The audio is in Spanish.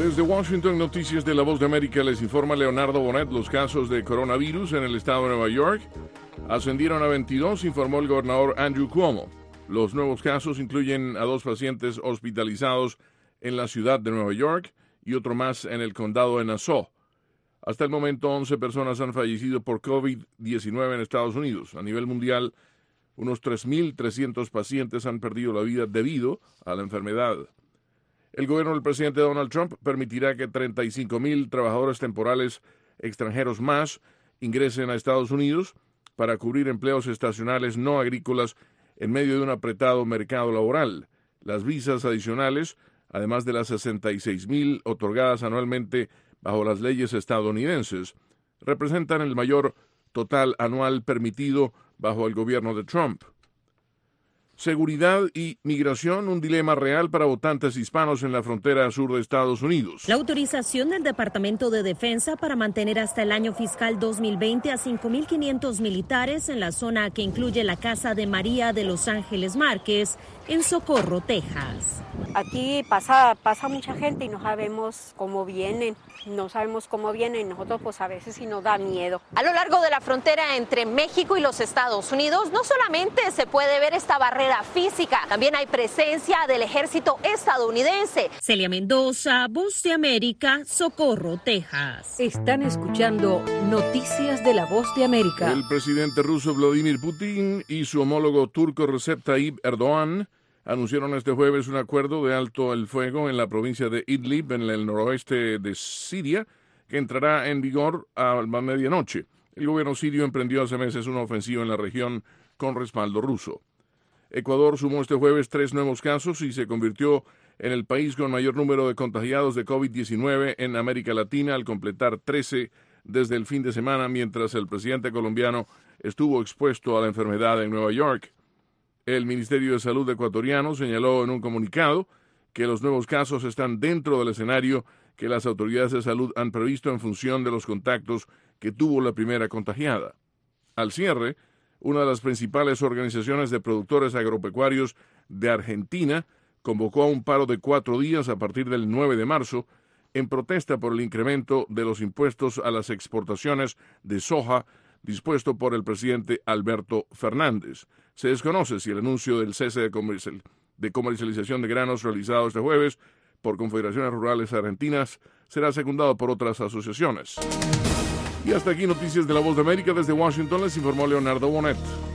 Desde Washington, Noticias de la Voz de América, les informa Leonardo Bonet. Los casos de coronavirus en el estado de Nueva York ascendieron a 22, informó el gobernador Andrew Cuomo. Los nuevos casos incluyen a 2 pacientes hospitalizados en la ciudad de Nueva York y otro más en el condado de Nassau. Hasta el momento, 11 personas han fallecido por COVID-19 en Estados Unidos. A nivel mundial, unos 3.300 pacientes han perdido la vida debido a la enfermedad. El gobierno del presidente Donald Trump permitirá que 35,000 trabajadores temporales extranjeros más ingresen a Estados Unidos para cubrir empleos estacionales no agrícolas en medio de un apretado mercado laboral. Las visas adicionales, además de las 66,000 otorgadas anualmente bajo las leyes estadounidenses, representan el mayor total anual permitido bajo el gobierno de Trump. Seguridad y migración, un dilema real para votantes hispanos en la frontera sur de Estados Unidos. La autorización del Departamento de Defensa para mantener hasta el año fiscal 2020 a 5.500 militares en la zona que incluye la casa de María de Los Ángeles Márquez en Socorro, Texas. Aquí pasa mucha gente y no sabemos cómo vienen. Nosotros pues a veces sí nos da miedo. A lo largo de la frontera entre México y los Estados Unidos no solamente se puede ver esta barrera física, también hay presencia del ejército estadounidense. Celia Mendoza, Voz de América, Socorro, Texas. Están escuchando Noticias de la Voz de América. El presidente ruso Vladimir Putin y su homólogo turco Recep Tayyip Erdogan anunciaron este jueves un acuerdo de alto el fuego en la provincia de Idlib, en el noroeste de Siria, que entrará en vigor a la medianoche. El gobierno sirio emprendió hace meses una ofensiva en la región con respaldo ruso. Ecuador sumó este jueves 3 nuevos casos y se convirtió en el país con mayor número de contagiados de COVID-19 en América Latina, al completar 13 desde el fin de semana, mientras el presidente colombiano estuvo expuesto a la enfermedad en Nueva York. El Ministerio de Salud ecuatoriano señaló en un comunicado que los nuevos casos están dentro del escenario que las autoridades de salud han previsto en función de los contactos que tuvo la primera contagiada. Al cierre, una de las principales organizaciones de productores agropecuarios de Argentina convocó a un paro de 4 días a partir del 9 de marzo en protesta por el incremento de los impuestos a las exportaciones de soja dispuesto por el presidente Alberto Fernández. Se desconoce si el anuncio del cese de comercialización de granos realizado este jueves por confederaciones rurales argentinas será secundado por otras asociaciones. Y hasta aquí Noticias de la Voz de América. Desde Washington les informó Leonardo Bonet.